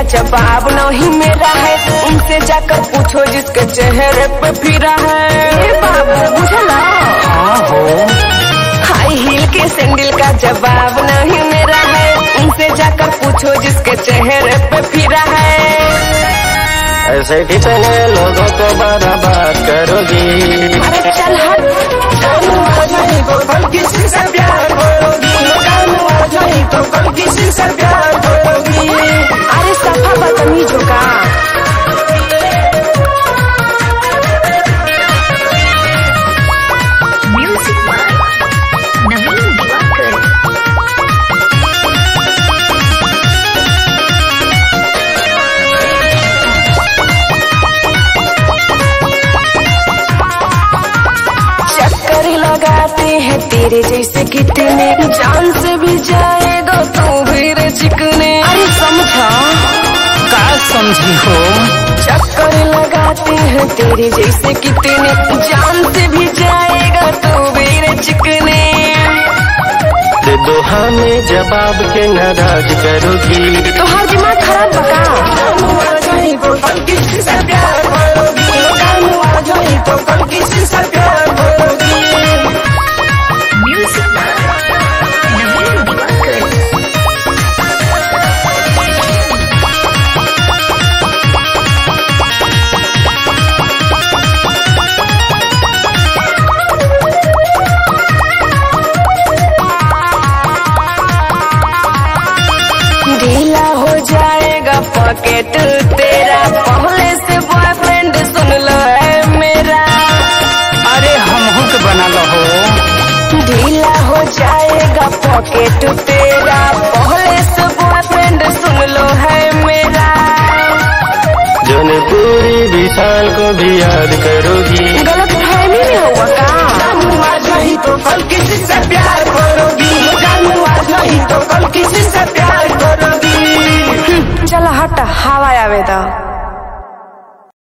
जवाब नहीं मेरा है, उनसे जाकर पूछो जिसके चेहरे पे फिरा है। बाबू बुझला? हाँ हो। हाई हील के सैंडल का जवाब नहीं मेरा है, उनसे जाकर पूछो जिसके चेहरे पे फिरा है। ऐसे कितने लोगों को बर्बाद करोगी? अरे चल हट। तो कल किसी से प्यार करोगी, तो कल किसी से प्यार करोगी। अरे सफा बदतमीजों का। लगाते हैं तेरे जैसे कितने, जान से भी जाएगा तू भी रे चिकने। अरे समझा? का समझी हो? चक्कर लगाते हैं तेरे जैसे कितने, जान से भी जाएगा तू भी रे चिकने। दे दो हमें जवाब के नाराज करोगी। तो हर दिमाग खराब बका। किसी से प्यार करोगी, तो कल किसी से प्यार करोगी। ढीला हो जाएगा पॉकेट तेरा, पहले से बॉयफ्रेंड सुन लो है मेरा। अरे हम के बना लो हो। ढीला हो जाएगा पॉकेट तेरा,